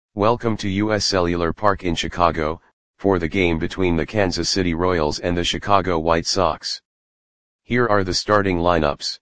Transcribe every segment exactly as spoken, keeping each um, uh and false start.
Welcome to U S Cellular Park in Chicago, for the game between the Kansas City Royals and the Chicago White Sox. Here are the starting lineups.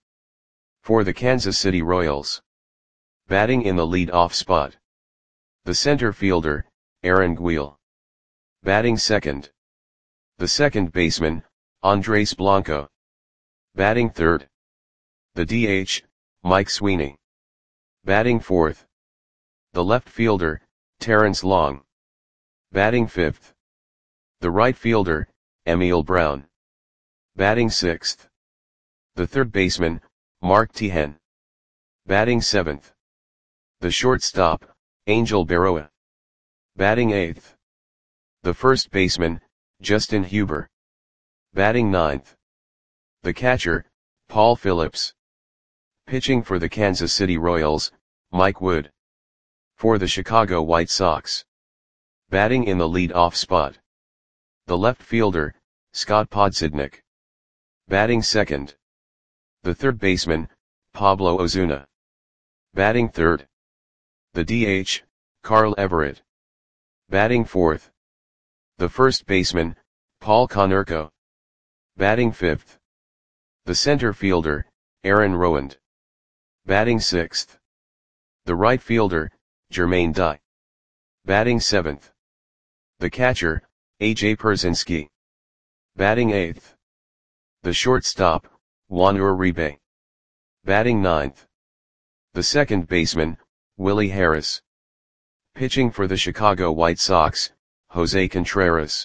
For the Kansas City Royals. Batting in the lead-off spot. The center fielder, Aaron Guil. Batting second. The second baseman, Andres Blanco. Batting third. The D H, Mike Sweeney. Batting fourth. The left fielder, Terrence Long. Batting fifth. The right fielder, Emil Brown. Batting sixth. The third baseman, Mark Teahen. Batting seventh. The shortstop, Angel Berroa. Batting eighth. The first baseman, Justin Huber. Batting ninth. The catcher, Paul Phillips. Pitching for the Kansas City Royals, Mike Wood. For the Chicago White Sox. Batting in the lead-off spot. The left fielder, Scott Podsednik. Batting second. The third baseman, Pablo Ozuna. Batting third. The D H, Carl Everett. Batting fourth. The first baseman, Paul Konerko. Batting fifth. The center fielder, Aaron Rowand. Batting sixth. The right fielder, Jermaine Dye. Batting seventh. The catcher, A J Pierzynski. Batting eighth. The shortstop, Juan Uribe. Batting ninth. The second baseman, Willie Harris. Pitching for the Chicago White Sox, Jose Contreras.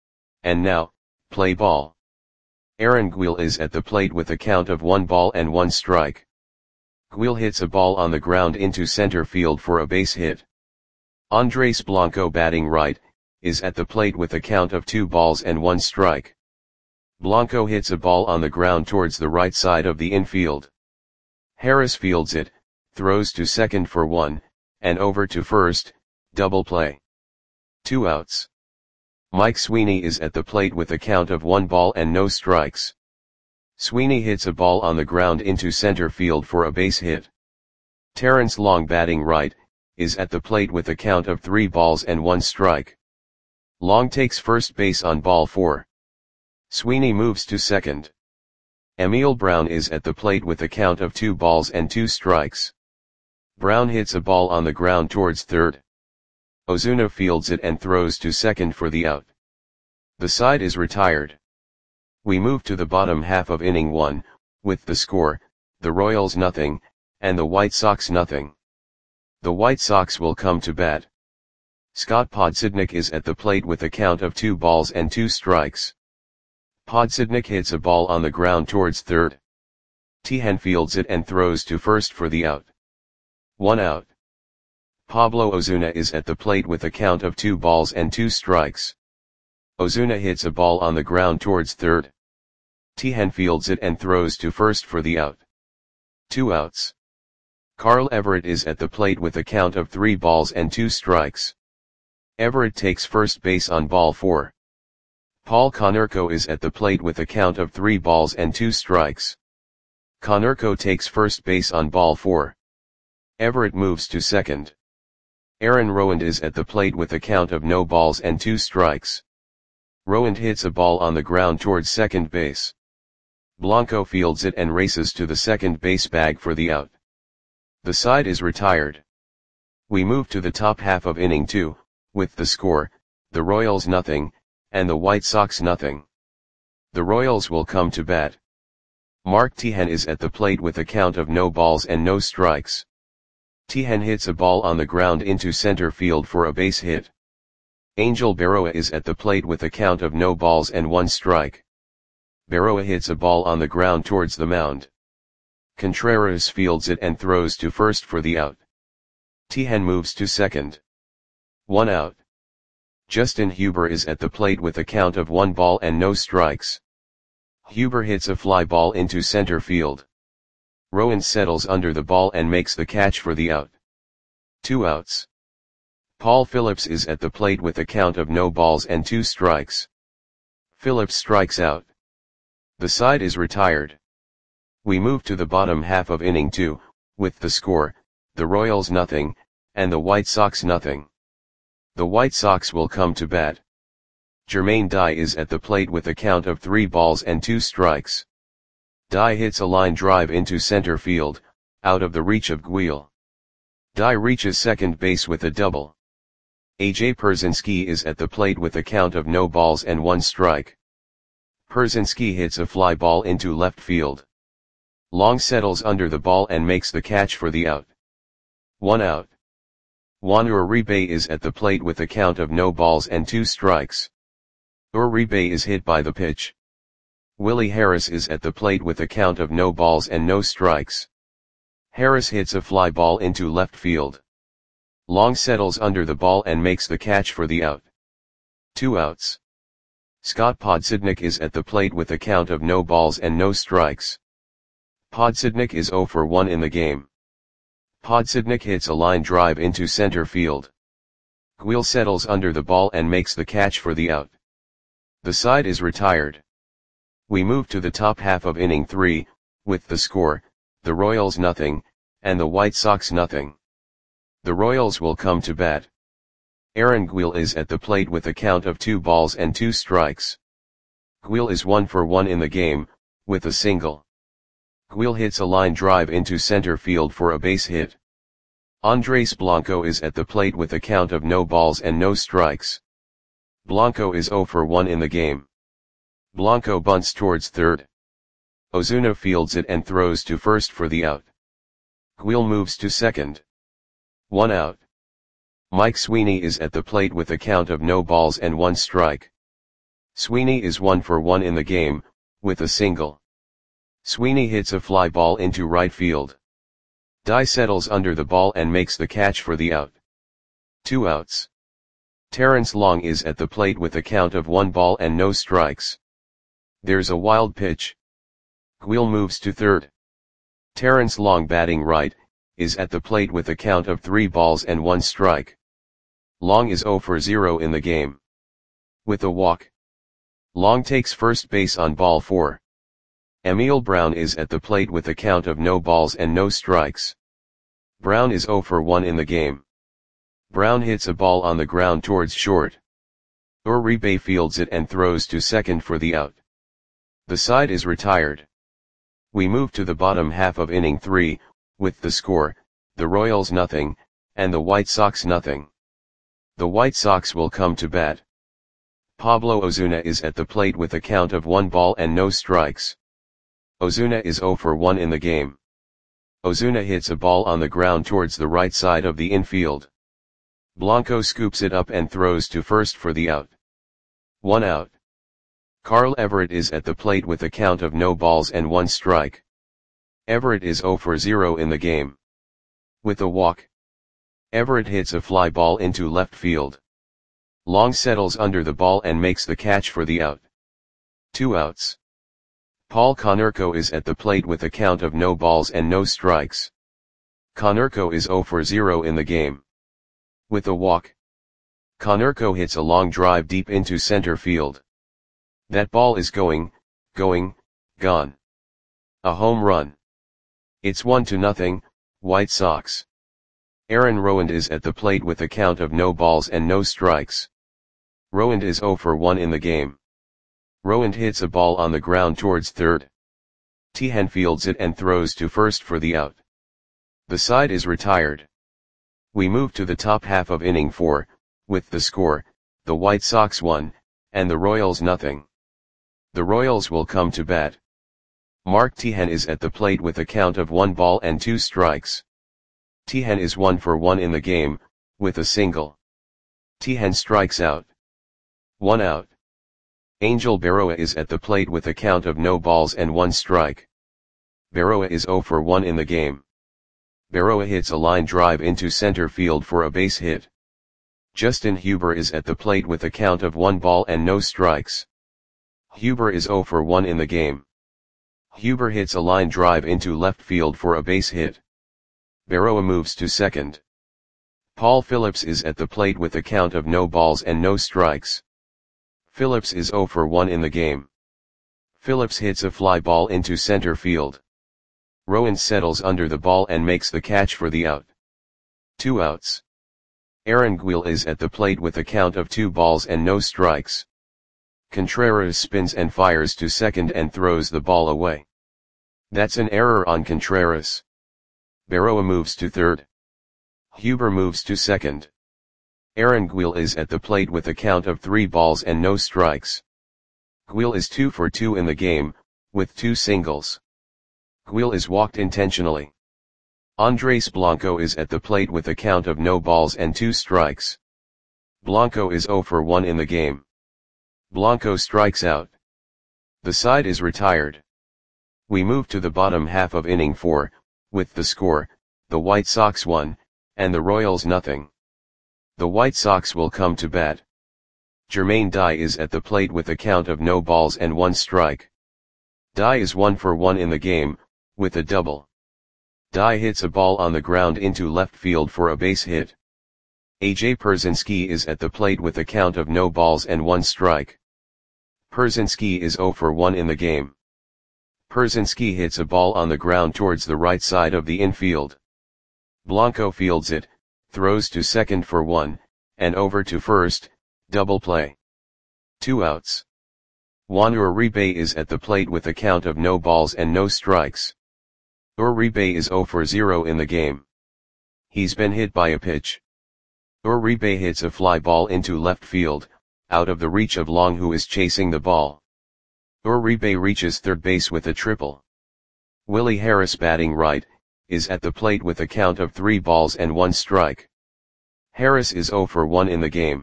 And now, play ball. Aaron Guil is at the plate with a count of one ball and one strike. Guil hits a ball on the ground into center field for a base hit. Andres Blanco, batting right, is at the plate with a count of two balls and one strike. Blanco hits a ball on the ground towards the right side of the infield. Harris fields it, throws to second for one, and over to first, double play. Two outs. Mike Sweeney is at the plate with a count of one ball and no strikes. Sweeney hits a ball on the ground into center field for a base hit. Terrence Long, batting right, is at the plate with a count of three balls and one strike. Long takes first base on ball four. Sweeney moves to second. Emil Brown is at the plate with a count of two balls and two strikes. Brown hits a ball on the ground towards third. Ozuna fields it and throws to second for the out. The side is retired. We move to the bottom half of inning one, with the score, the Royals nothing, and the White Sox nothing. The White Sox will come to bat. Scott Podsednik is at the plate with a count of two balls and two strikes. Podsednik hits a ball on the ground towards third. Teahen fields it and throws to first for the out. One out. Pablo Ozuna is at the plate with a count of two balls and two strikes. Ozuna hits a ball on the ground towards third. Teahen fields it and throws to first for the out. Two outs. Carl Everett is at the plate with a count of three balls and two strikes. Everett takes first base on ball four. Paul Konerko is at the plate with a count of three balls and two strikes. Konerko takes first base on ball four. Everett moves to second. Aaron Rowand is at the plate with a count of no balls and two strikes. Rowand hits a ball on the ground towards second base. Blanco fields it and races to the second base bag for the out. The side is retired. We move to the top half of inning two, with the score, the Royals nothing, and the White Sox nothing. The Royals will come to bat. Mark Teahen is at the plate with a count of no balls and no strikes. Teahen hits a ball on the ground into center field for a base hit. Angel Berroa is at the plate with a count of no balls and one strike. Berroa hits a ball on the ground towards the mound. Contreras fields it and throws to first for the out. Teahen moves to second. One out. Justin Huber is at the plate with a count of one ball and no strikes. Huber hits a fly ball into center field. Rowand settles under the ball and makes the catch for the out. Two outs. Paul Phillips is at the plate with a count of no balls and two strikes. Phillips strikes out. The side is retired. We move to the bottom half of inning two, with the score, the Royals nothing, and the White Sox nothing. The White Sox will come to bat. Jermaine Dye is at the plate with a count of three balls and two strikes. Dye hits a line drive into center field, out of the reach of Guil. Dye reaches second base with a double. A J Pierzynski is at the plate with a count of no balls and one strike. Pierzynski hits a fly ball into left field. Long settles under the ball and makes the catch for the out. One out. Juan Uribe is at the plate with a count of no balls and two strikes. Uribe is hit by the pitch. Willie Harris is at the plate with a count of no balls and no strikes. Harris hits a fly ball into left field. Long settles under the ball and makes the catch for the out. Two outs. Scott Podsednik is at the plate with a count of no balls and no strikes. Podsednik is zero for one in the game. Podsednik hits a line drive into center field. Guil settles under the ball and makes the catch for the out. The side is retired. We move to the top half of inning three, with the score, the Royals nothing, and the White Sox nothing. The Royals will come to bat. Aaron Guil is at the plate with a count of two balls and two strikes. Guil is one for one in the game, with a single. Guil hits a line drive into center field for a base hit. Andres Blanco is at the plate with a count of no balls and no strikes. Blanco is zero for one in the game. Blanco bunts towards third. Ozuna fields it and throws to first for the out. Guil moves to second. One out. Mike Sweeney is at the plate with a count of no balls and one strike. Sweeney is one for one in the game, with a single. Sweeney hits a fly ball into right field. Dye settles under the ball and makes the catch for the out. Two outs. Terrence Long is at the plate with a count of one ball and no strikes. There's a wild pitch. Guil moves to third. Terrence Long, batting right, is at the plate with a count of three balls and one strike. Long is zero for zero in the game. With a walk. Long takes first base on ball four. Emil Brown is at the plate with a count of no balls and no strikes. Brown is zero for one in the game. Brown hits a ball on the ground towards short. Uribe fields it and throws to second for the out. The side is retired. We move to the bottom half of inning three, with the score, the Royals nothing, and the White Sox nothing. The White Sox will come to bat. Pablo Ozuna is at the plate with a count of one ball and no strikes. Ozuna is zero for one in the game. Ozuna hits a ball on the ground towards the right side of the infield. Blanco scoops it up and throws to first for the out. One out. Carl Everett is at the plate with a count of no balls and one strike. Everett is zero for zero in the game. With a walk. Everett hits a fly ball into left field. Long settles under the ball and makes the catch for the out. Two outs. Paul Konerko is at the plate with a count of no balls and no strikes. Konerko is zero for zero in the game. With a walk. Konerko hits a long drive deep into center field. That ball is going, going, gone. A home run. It's one to nothing, White Sox. Aaron Rowand is at the plate with a count of no balls and no strikes. Rowand is zero for one in the game. Rowand hits a ball on the ground towards third. Tehan fields it and throws to first for the out. The side is retired. We move to the top half of inning four, with the score, the White Sox one, and the Royals nothing. The Royals will come to bat. Mark Tehan is at the plate with a count of one ball and two strikes. Tehan is one for one in the game, with a single. Tehan strikes out. One out. Angel Berroa is at the plate with a count of no balls and one strike. Berroa is zero for one in the game. Berroa hits a line drive into center field for a base hit. Justin Huber is at the plate with a count of one ball and no strikes. Huber is zero for one in the game. Huber hits a line drive into left field for a base hit. Berroa moves to second. Paul Phillips is at the plate with a count of no balls and no strikes. Phillips is zero for one in the game. Phillips hits a fly ball into center field. Rowand settles under the ball and makes the catch for the out. Two outs. Aaron Guil is at the plate with a count of two balls and no strikes. Contreras spins and fires to second and throws the ball away. That's an error on Contreras. Berroa moves to third. Huber moves to second. Aaron Guil is at the plate with a count of three balls and no strikes. Guil is two for two in the game, with two singles. Guil is walked intentionally. Andres Blanco is at the plate with a count of no balls and two strikes. Blanco is zero for one in the game. Blanco strikes out. The side is retired. We move to the bottom half of inning four, with the score, the White Sox one, and the Royals nothing. The White Sox will come to bat. Jermaine Dye is at the plate with a count of no balls and one strike. Dye is one for one in the game, with a double. Dye hits a ball on the ground into left field for a base hit. A J Pierzynski is at the plate with a count of no balls and one strike. Pierzynski is zero for one in the game. Pierzynski hits a ball on the ground towards the right side of the infield. Blanco fields it, throws to second for one, and over to first, double play. Two outs. Juan Uribe is at the plate with a count of no balls and no strikes. Uribe is zero for zero in the game. He's been hit by a pitch. Uribe hits a fly ball into left field, out of the reach of Long, who is chasing the ball. Uribe reaches third base with a triple. Willie Harris, batting right, is at the plate with a count of three balls and one strike. Harris is zero for one in the game.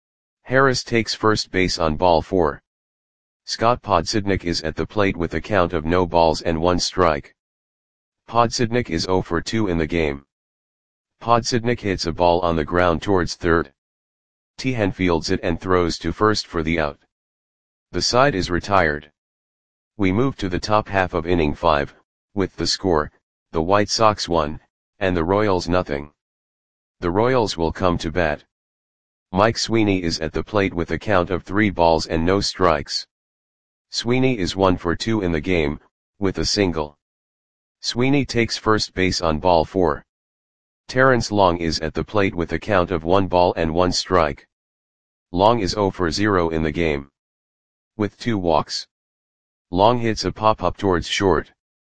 Harris takes first base on ball four. Scott Podsednik is at the plate with a count of no balls and one strike. Podsednik is zero for two in the game. Podsednik hits a ball on the ground towards third. Tejan fields it and throws to first for the out. The side is retired. We move to the top half of inning five, with the score, the White Sox one, and the Royals nothing. The Royals will come to bat. Mike Sweeney is at the plate with a count of three balls and no strikes. Sweeney is one for two in the game, with a single. Sweeney takes first base on ball four. Terrence Long is at the plate with a count of one ball and one strike. Long is zero for zero in the game. With two walks. Long hits a pop-up towards short.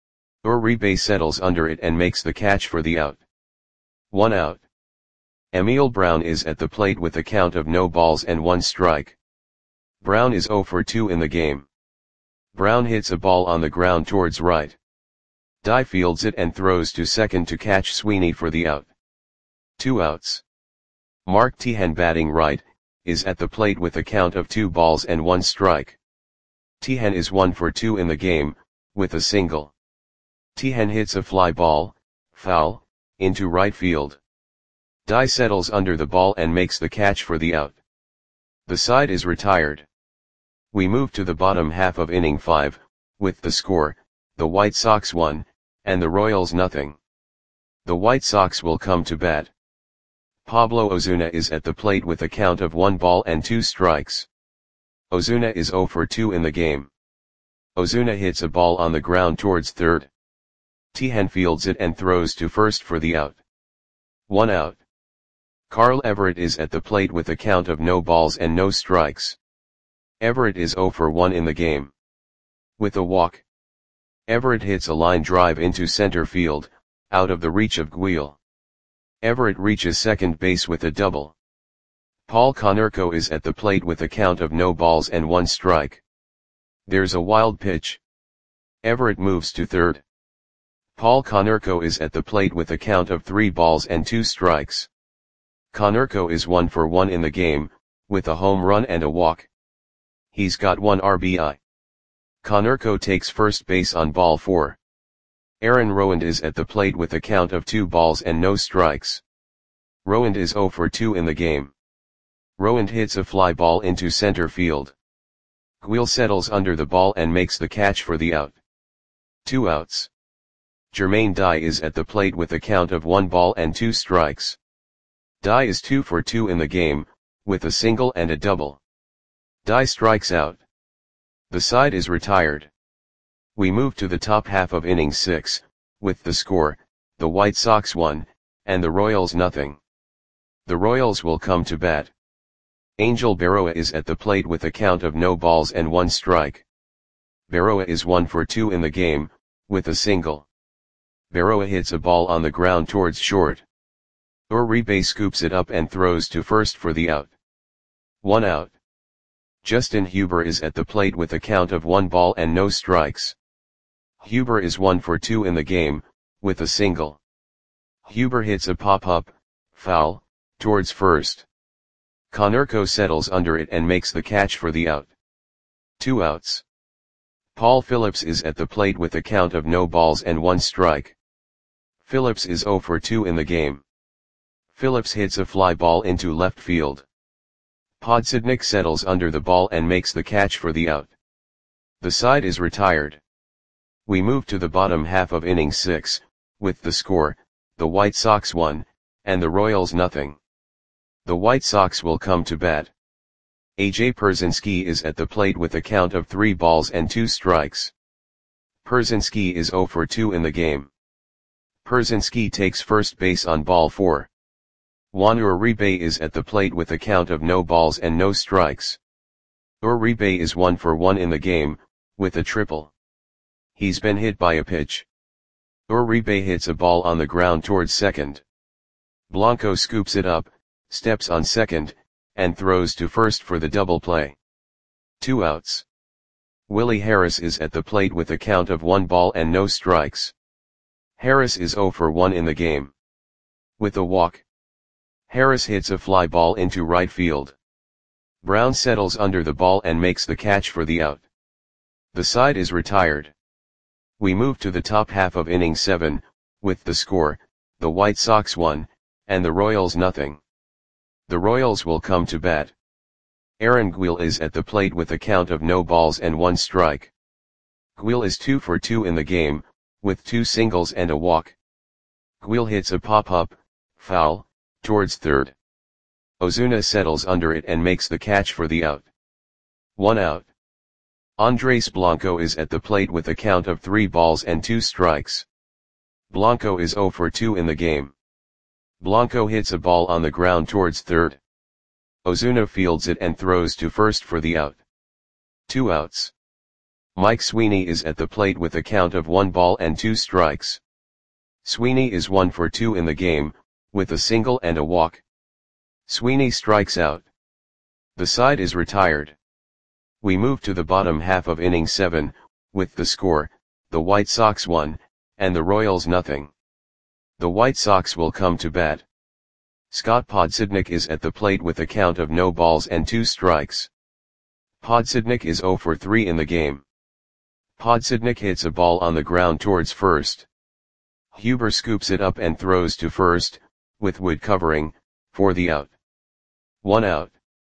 Uribe settles under it and makes the catch for the out. One out. Emil Brown is at the plate with a count of no balls and one strike. Brown is zero for two in the game. Brown hits a ball on the ground towards right. Dye fields it and throws to second to catch Sweeney for the out. Two outs. Mark Tejan, batting right, is at the plate with a count of two balls and one strike. Tejan is one for two in the game, with a single. Tejan hits a fly ball, foul, into right field. Dye settles under the ball and makes the catch for the out. The side is retired. We move to the bottom half of inning five, with the score, the White Sox one, and the Royals nothing. The White Sox will come to bat. Pablo Ozuna is at the plate with a count of one ball and two strikes. Ozuna is zero for two in the game. Ozuna hits a ball on the ground towards third. Tejan fields it and throws to first for the out. One out. Carl Everett is at the plate with a count of no balls and no strikes. Everett is zero for one in the game. With a walk. Everett hits a line drive into center field, out of the reach of Guil. Everett reaches second base with a double. Paul Konerko is at the plate with a count of no balls and one strike. There's a wild pitch. Everett moves to third. Paul Konerko is at the plate with a count of three balls and two strikes. Konerko is one for one in the game, with a home run and a walk. He's got one R B I. Konerko takes first base on ball four. Aaron Rowand is at the plate with a count of two balls and no strikes. Rowand is zero for two in the game. Rowand hits a fly ball into center field. Guil settles under the ball and makes the catch for the out. Two outs. Jermaine Dye is at the plate with a count of one ball and two strikes. Dye is two for two in the game, with a single and a double. Dye strikes out. The side is retired. We move to the top half of inning six, with the score, the White Sox one, and the Royals nothing. The Royals will come to bat. Angel Berroa is at the plate with a count of no balls and one strike. Berroa is one for two in the game, with a single. Berroa hits a ball on the ground towards short. Uribe scoops it up and throws to first for the out. One out. Justin Huber is at the plate with a count of one ball and no strikes. Huber is one for two in the game, with a single. Huber hits a pop-up, foul, towards first. Konerko settles under it and makes the catch for the out. Two outs. Paul Phillips is at the plate with a count of no balls and one strike. Phillips is zero for two in the game. Phillips hits a fly ball into left field. Podsednik settles under the ball and makes the catch for the out. The side is retired. We move to the bottom half of inning six, with the score, the White Sox one, and the Royals nothing. The White Sox will come to bat. A J Pierzynski is at the plate with a count of three balls and two strikes. Pierzynski is zero for two in the game. Pierzynski takes first base on ball four. Juan Uribe is at the plate with a count of no balls and no strikes. Uribe is one for one in the game, with a triple. He's been hit by a pitch. Uribe hits a ball on the ground towards second. Blanco scoops it up, steps on second, and throws to first for the double play. Two outs. Willie Harris is at the plate with a count of one ball and no strikes. Harris is zero for one in the game. With a walk. Harris hits a fly ball into right field. Brown settles under the ball and makes the catch for the out. The side is retired. We move to the top half of inning seven, with the score, the White Sox one, and the Royals nothing. The Royals will come to bat. Aaron Guil is at the plate with a count of no balls and one strike. Guil is two for two in the game, with two singles and a walk. Guil hits a pop-up, foul, towards third. Ozuna settles under it and makes the catch for the out. One out. Andres Blanco is at the plate with a count of three balls and two strikes. Blanco is zero for two in the game. Blanco hits a ball on the ground towards third. Ozuna fields it and throws to first for the out. Two outs. Mike Sweeney is at the plate with a count of one ball and two strikes. Sweeney is one for two in the game, with a single and a walk. Sweeney strikes out. The side is retired. We move to the bottom half of inning seven, with the score, the White Sox one, and the Royals nothing. The White Sox will come to bat. Scott Podsednik is at the plate with a count of no balls and two strikes. Podsednik is zero for three in the game. Podsednik hits a ball on the ground towards first. Huber scoops it up and throws to first, with Wood covering, for the out. One out.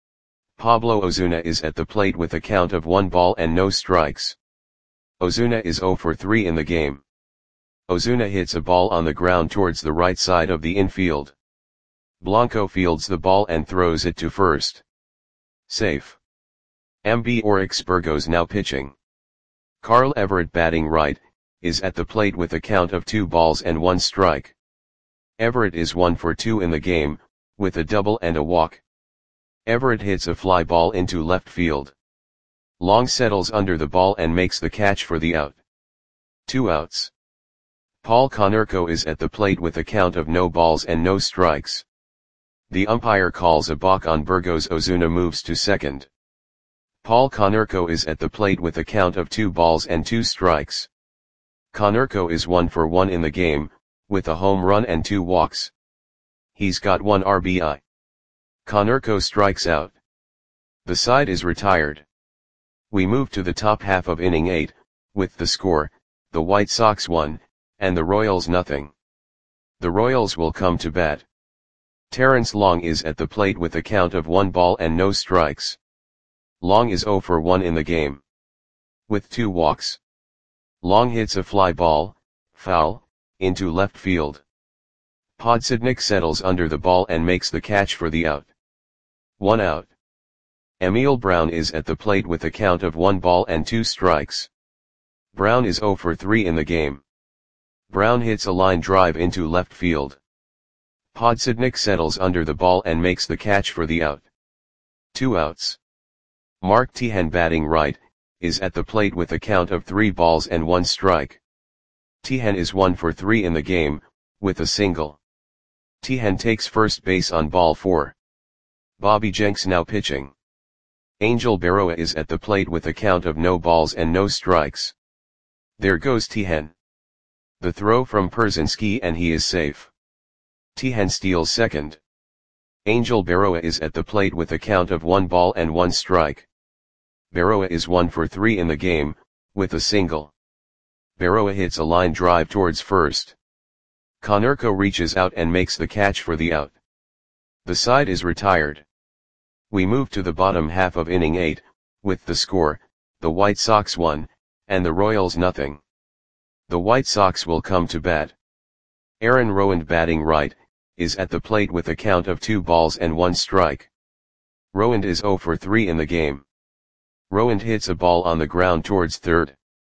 Pablo Ozuna is at the plate with a count of one ball and no strikes. Ozuna is zero for three in the game. Ozuna hits a ball on the ground towards the right side of the infield. Blanco fields the ball and throws it to first. Safe. M B Oryx Burgos now pitching. Carl Everett batting right, is at the plate with a count of two balls and one strike. Everett is one for two in the game, with a double and a walk. Everett hits a fly ball into left field. Long settles under the ball and makes the catch for the out. Two outs. Paul Konerko is at the plate with a count of no balls and no strikes. The umpire calls a balk on Burgos. Ozuna moves to second. Paul Konerko is at the plate with a count of two balls and two strikes. Konerko is one for one in the game, with a home run and two walks. He's got one R B I. Konerko strikes out. The side is retired. We move to the top half of inning eight, with the score, the White Sox one, and the Royals nothing. The Royals will come to bat. Terrence Long is at the plate with a count of one ball and no strikes. Long is zero for one in the game. With two walks. Long hits a fly ball, foul, into left field. Podsednik settles under the ball and makes the catch for the out. One out. Emil Brown is at the plate with a count of one ball and two strikes. Brown is zero for three in the game. Brown hits a line drive into left field. Podsednik settles under the ball and makes the catch for the out. Two outs. Mark Tihan, batting right, is at the plate with a count of three balls and one strike. Tihan is one for three in the game, with a single. Tihan takes first base on ball four. Bobby Jenks now pitching. Angel Berroa is at the plate with a count of no balls and no strikes. There goes Tihan. The throw from Pierzynski and he is safe. Tihan steals second. Angel Berroa is at the plate with a count of one ball and one strike. Berroa is one for three in the game, with a single. Berroa hits a line drive towards first. Konerko reaches out and makes the catch for the out. The side is retired. We move to the bottom half of inning eight, with the score, the White Sox one, and the Royals nothing. The White Sox will come to bat. Aaron Rowand, batting right, is at the plate with a count of two balls and one strike. Rowand is zero for three in the game. Rowand hits a ball on the ground towards third.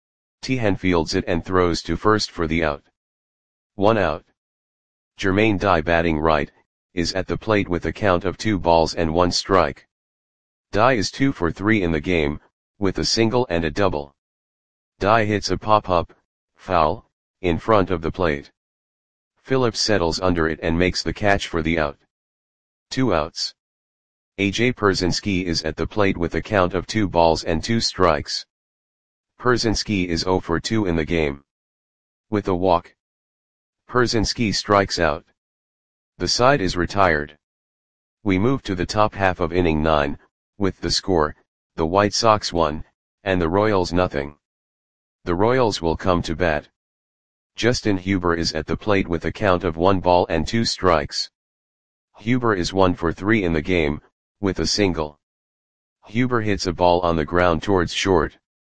Tihan fields it and throws to first for the out. One out. Jermaine Dye, batting right, is at the plate with a count of two balls and one strike. Dye is two for three in the game, with a single and a double. Dye hits a pop-up, foul, in front of the plate. Phillips settles under it and makes the catch for the out. Two outs. A J Pierzynski is at the plate with a count of two balls and two strikes. Pierzynski is zero for two in the game. With a walk. Pierzynski strikes out. The side is retired. We move to the top half of inning nine, with the score, the White Sox one, and the Royals nothing. The Royals will come to bat. Justin Huber is at the plate with a count of one ball and two strikes. Huber is one for three in the game, with a single. Huber hits a ball on the ground towards short.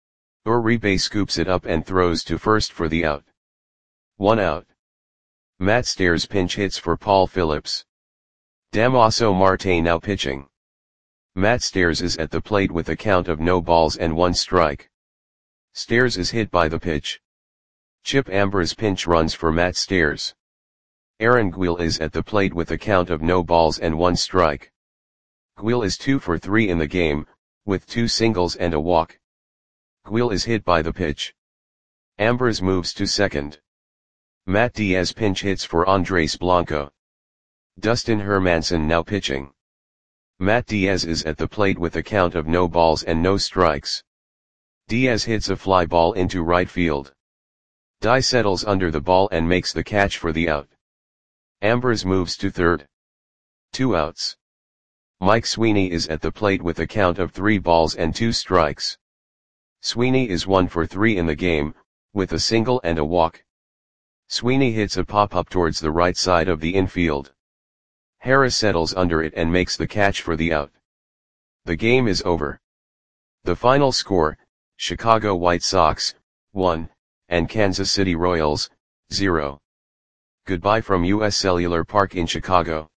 Uribe scoops it up and throws to first for the out. One out. Matt Stairs pinch hits for Paul Phillips. Damaso Marte now pitching. Matt Stairs is at the plate with a count of no balls and one strike. Stairs is hit by the pitch. Chip Ambers pinch runs for Matt Stairs. Aaron Guil is at the plate with a count of no balls and one strike. Guil is two for three in the game, with two singles and a walk. Guil is hit by the pitch. Ambers moves to second. Matt Diaz pinch hits for Andres Blanco. Dustin Hermanson now pitching. Matt Diaz is at the plate with a count of no balls and no strikes. Diaz hits a fly ball into right field. Dye settles under the ball and makes the catch for the out. Ambers moves to third. Two outs. Mike Sweeney is at the plate with a count of three balls and two strikes. Sweeney is one for three in the game, with a single and a walk. Sweeney hits a pop-up towards the right side of the infield. Harris settles under it and makes the catch for the out. The game is over. The final score, Chicago White Sox, one, and Kansas City Royals, zero. Goodbye from U S Cellular Park in Chicago.